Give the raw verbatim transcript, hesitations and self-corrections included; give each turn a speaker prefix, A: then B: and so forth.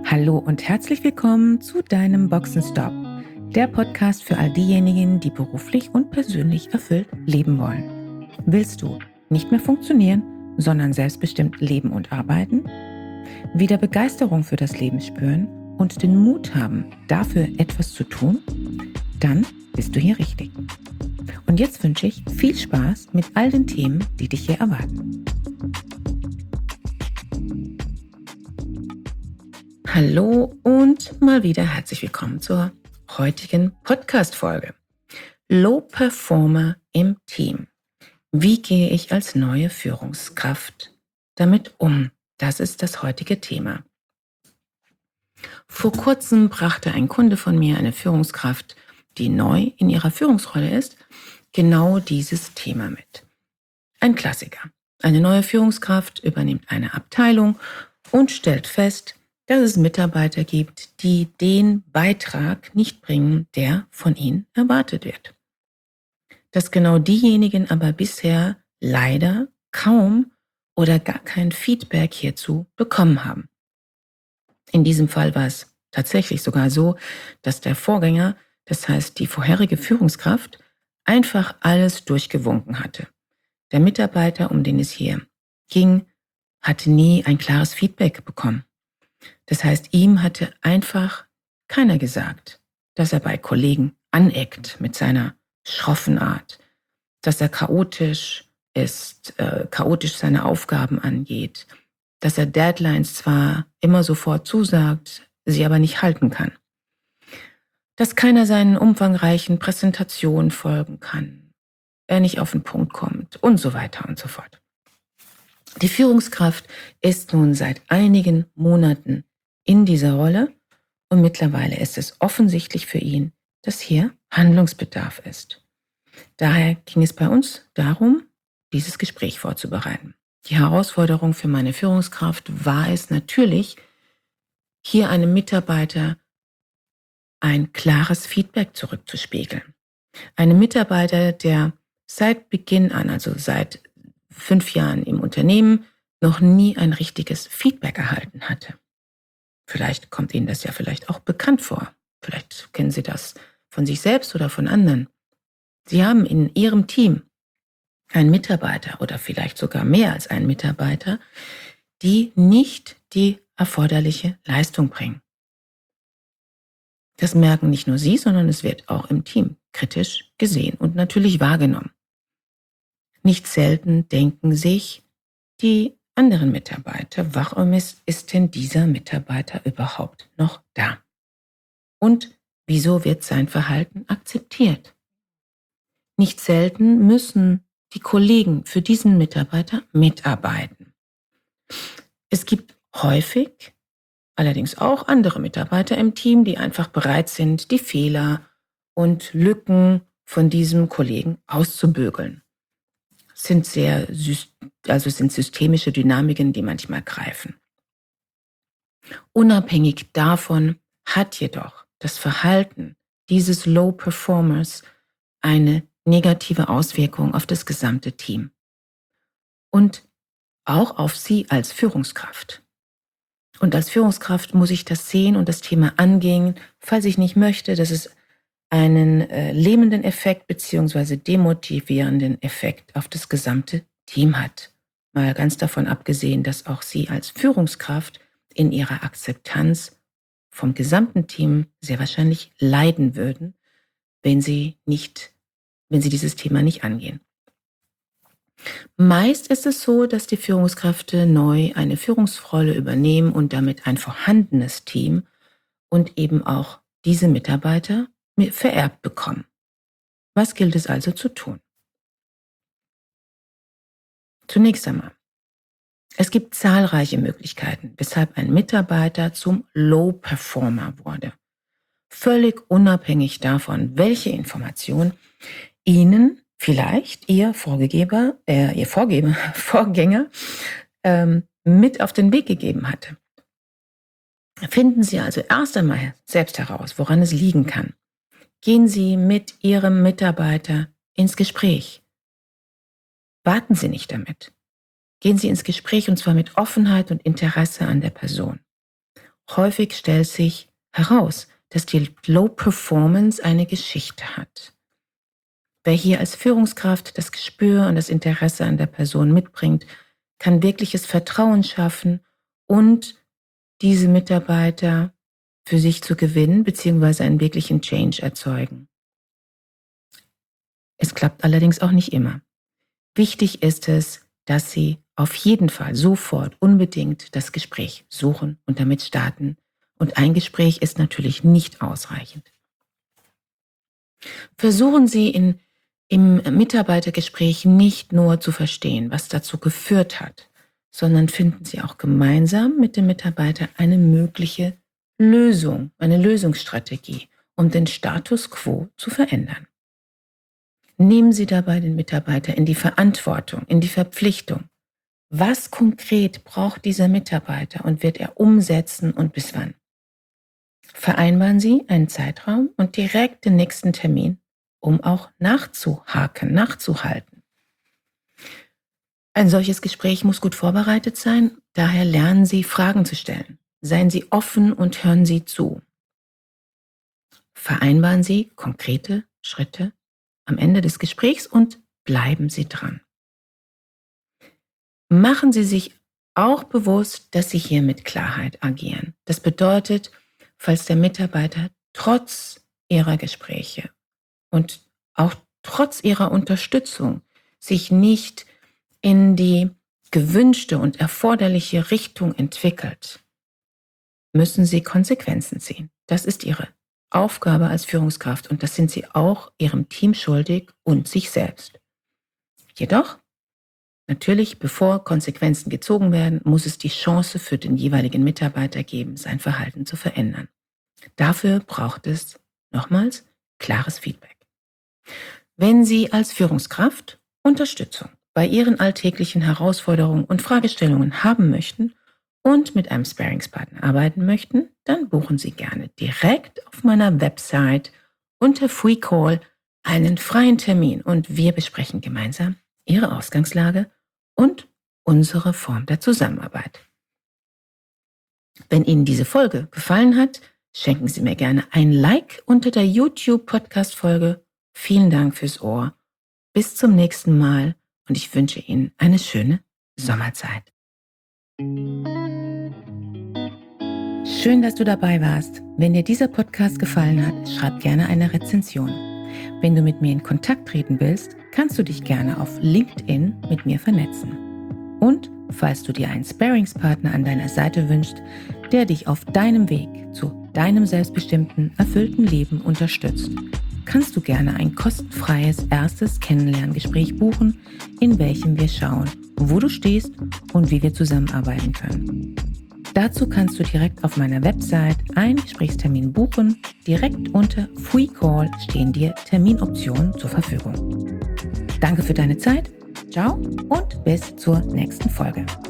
A: Hallo und herzlich willkommen zu deinem Boxenstopp, der Podcast für all diejenigen, die beruflich und persönlich erfüllt leben wollen. Willst du nicht mehr funktionieren, sondern selbstbestimmt leben und arbeiten? Wieder Begeisterung für das Leben spüren und den Mut haben, dafür etwas zu tun? Dann bist du hier richtig. Und jetzt wünsche ich viel Spaß mit all den Themen, die dich hier erwarten. Hallo und mal wieder herzlich willkommen zur heutigen Podcast-Folge. Low Performer im Team. Wie gehe ich als neue Führungskraft damit um? Das ist das heutige Thema. Vor kurzem brachte ein Kunde von mir, eine Führungskraft, die neu in ihrer Führungsrolle ist, genau dieses Thema mit. Ein Klassiker. Eine neue Führungskraft übernimmt eine Abteilung und stellt fest, dass es Mitarbeiter gibt, die den Beitrag nicht bringen, der von ihnen erwartet wird. Dass genau diejenigen aber bisher leider kaum oder gar kein Feedback hierzu bekommen haben. In diesem Fall war es tatsächlich sogar so, dass der Vorgänger, das heißt die vorherige Führungskraft, einfach alles durchgewunken hatte. Der Mitarbeiter, um den es hier ging, hatte nie ein klares Feedback bekommen. Das heißt, ihm hatte einfach keiner gesagt, dass er bei Kollegen aneckt mit seiner schroffen Art, dass er chaotisch ist, äh, chaotisch seine Aufgaben angeht, dass er Deadlines zwar immer sofort zusagt, sie aber nicht halten kann, dass keiner seinen umfangreichen Präsentationen folgen kann, er nicht auf den Punkt kommt und so weiter und so fort. Die Führungskraft ist nun seit einigen Monaten in dieser Rolle und mittlerweile ist es offensichtlich für ihn, dass hier Handlungsbedarf ist. Daher ging es bei uns darum, dieses Gespräch vorzubereiten. Die Herausforderung für meine Führungskraft war es natürlich, hier einem Mitarbeiter ein klares Feedback zurückzuspiegeln. Einem Mitarbeiter, der seit Beginn an, also seit fünf Jahren im Unternehmen, noch nie ein richtiges Feedback erhalten hatte. Vielleicht kommt Ihnen das ja vielleicht auch bekannt vor. Vielleicht kennen Sie das von sich selbst oder von anderen. Sie haben in Ihrem Team einen Mitarbeiter oder vielleicht sogar mehr als einen Mitarbeiter, die nicht die erforderliche Leistung bringen. Das merken nicht nur Sie, sondern es wird auch im Team kritisch gesehen und natürlich wahrgenommen. Nicht selten denken sich die anderen Mitarbeiter, warum ist, ist denn dieser Mitarbeiter überhaupt noch da? Und wieso wird sein Verhalten akzeptiert? Nicht selten müssen die Kollegen für diesen Mitarbeiter mitarbeiten. Es gibt häufig allerdings auch andere Mitarbeiter im Team, die einfach bereit sind, die Fehler und Lücken von diesem Kollegen auszubügeln. Sind sehr, also sind systemische Dynamiken, die manchmal greifen. Unabhängig davon hat jedoch das Verhalten dieses Low Performers eine negative Auswirkung auf das gesamte Team und auch auf Sie als Führungskraft. Und als Führungskraft muss ich das sehen und das Thema angehen, falls ich nicht möchte, dass es einen äh, lähmenden Effekt bzw. demotivierenden Effekt auf das gesamte Team hat. Mal ganz davon abgesehen, dass auch Sie als Führungskraft in Ihrer Akzeptanz vom gesamten Team sehr wahrscheinlich leiden würden, wenn Sie nicht, wenn Sie dieses Thema nicht angehen. Meist ist es so, dass die Führungskräfte neu eine Führungsrolle übernehmen und damit ein vorhandenes Team und eben auch diese Mitarbeiter vererbt bekommen. Was gilt es also zu tun? Zunächst einmal, es gibt zahlreiche Möglichkeiten, weshalb ein Mitarbeiter zum Low-Performer wurde. Völlig unabhängig davon, welche Information Ihnen vielleicht Ihr Vorgeber, äh, Ihr Vorgeber, Vorgänger ähm, mit auf den Weg gegeben hatte. Finden Sie also erst einmal selbst heraus, woran es liegen kann. Gehen Sie mit Ihrem Mitarbeiter ins Gespräch. Warten Sie nicht damit. Gehen Sie ins Gespräch und zwar mit Offenheit und Interesse an der Person. Häufig stellt sich heraus, dass die Low Performance eine Geschichte hat. Wer hier als Führungskraft das Gespür und das Interesse an der Person mitbringt, kann wirkliches Vertrauen schaffen und diese Mitarbeiter für sich zu gewinnen bzw. einen wirklichen Change erzeugen. Es klappt allerdings auch nicht immer. Wichtig ist es, dass Sie auf jeden Fall sofort unbedingt das Gespräch suchen und damit starten. Und ein Gespräch ist natürlich nicht ausreichend. Versuchen Sie in, im Mitarbeitergespräch nicht nur zu verstehen, was dazu geführt hat, sondern finden Sie auch gemeinsam mit dem Mitarbeiter eine mögliche Lösung, eine Lösungsstrategie, um den Status quo zu verändern. Nehmen Sie dabei den Mitarbeiter in die Verantwortung, in die Verpflichtung. Was konkret braucht dieser Mitarbeiter und wird er umsetzen und bis wann? Vereinbaren Sie einen Zeitraum und direkt den nächsten Termin, um auch nachzuhaken, nachzuhalten. Ein solches Gespräch muss gut vorbereitet sein, daher lernen Sie, Fragen zu stellen. Seien Sie offen und hören Sie zu. Vereinbaren Sie konkrete Schritte am Ende des Gesprächs und bleiben Sie dran. Machen Sie sich auch bewusst, dass Sie hier mit Klarheit agieren. Das bedeutet, falls der Mitarbeiter trotz Ihrer Gespräche und auch trotz Ihrer Unterstützung sich nicht in die gewünschte und erforderliche Richtung entwickelt, müssen Sie Konsequenzen ziehen. Das ist Ihre Aufgabe als Führungskraft und das sind Sie auch Ihrem Team schuldig und sich selbst. Jedoch, natürlich, bevor Konsequenzen gezogen werden, muss es die Chance für den jeweiligen Mitarbeiter geben, sein Verhalten zu verändern. Dafür braucht es, nochmals, klares Feedback. Wenn Sie als Führungskraft Unterstützung bei Ihren alltäglichen Herausforderungen und Fragestellungen haben möchten und mit einem Sparringspartner arbeiten möchten, dann buchen Sie gerne direkt auf meiner Website unter Free Call einen freien Termin und wir besprechen gemeinsam Ihre Ausgangslage und unsere Form der Zusammenarbeit. Wenn Ihnen diese Folge gefallen hat, schenken Sie mir gerne ein Like unter der YouTube-Podcast-Folge. Vielen Dank fürs Ohr. Bis zum nächsten Mal und ich wünsche Ihnen eine schöne Sommerzeit. Schön, dass du dabei warst. Wenn dir dieser Podcast gefallen hat, schreib gerne eine Rezension. Wenn du mit mir in Kontakt treten willst, kannst du dich gerne auf LinkedIn mit mir vernetzen. Und falls du dir einen Sparringspartner an deiner Seite wünschst, der dich auf deinem Weg zu deinem selbstbestimmten, erfüllten Leben unterstützt, kannst du gerne ein kostenfreies erstes Kennenlerngespräch buchen, in welchem wir schauen, wo du stehst und wie wir zusammenarbeiten können. Dazu kannst du direkt auf meiner Website einen Gesprächstermin buchen. Direkt unter Free Call stehen dir Terminoptionen zur Verfügung. Danke für deine Zeit. Ciao und bis zur nächsten Folge.